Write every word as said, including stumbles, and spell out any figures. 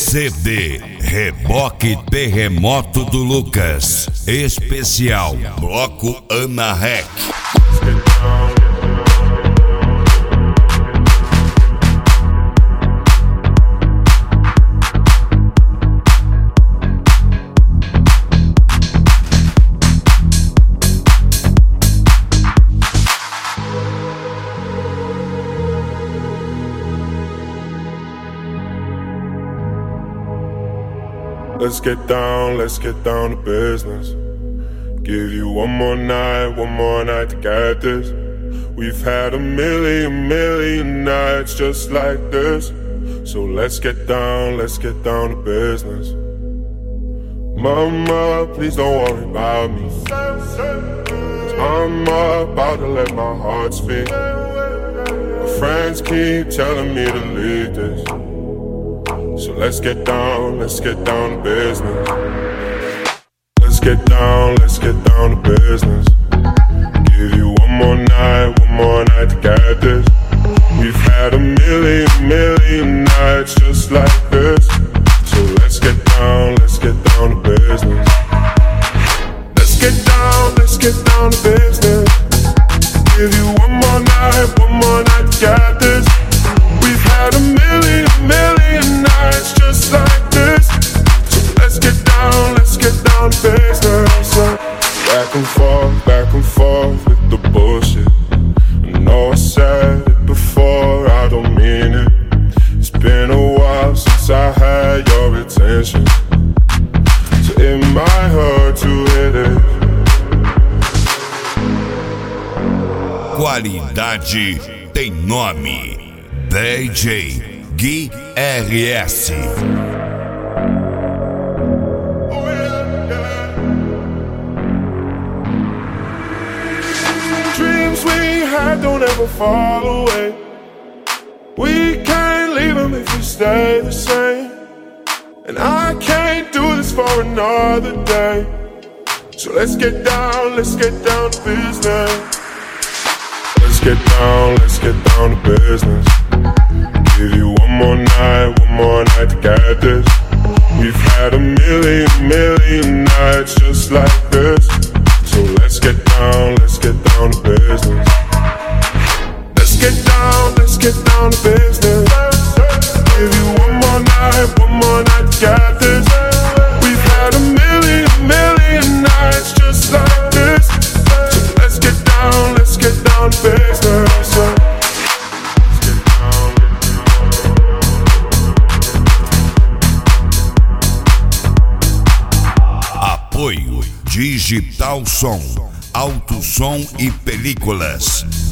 C D Reboque Terremoto do Lucas. Especial Bloco Ana Rec. Let's get down, let's get down to business. Give you one more night, one more night to get this. We've had a million, million nights just like this. So let's get down, let's get down to business. Mama, please don't worry about me. I'm about to let my heart speak. My friends keep telling me to leave this. So let's get down, let's get down to business. Let's get down, let's get down to business. Give you one more night, one more night to get this. We've had a million, million nights just like this. So let's get down, let's get down to business. Let's get down, let's get down to business. Give you one more night, one more night to get this. We've had a million, million nights just like this. So let's get down, let's get down to business. Back and forth, back and forth with the bullshit. I know I said it before, I don't mean it. It's been a while since I had your attention, so it might hurt to hit it. Qualidade tem nome. D J Gui R S. Dreams we had don't ever fall away. We can't leave them if we stay the same. And I can't do this for another day. So let's get down, let's get down to business. Let's get down, let's get down to business. Give you one more night, one more night to get this. We've had a million, million nights just like this. So let's get down, let's get down to business. Let's get down, let's get down to business. Give you one more night, one more night to get this. We've had a million, million nights just like this. So let's get down, let's get down to business. Apoio Digital Som, Auto Som e Películas.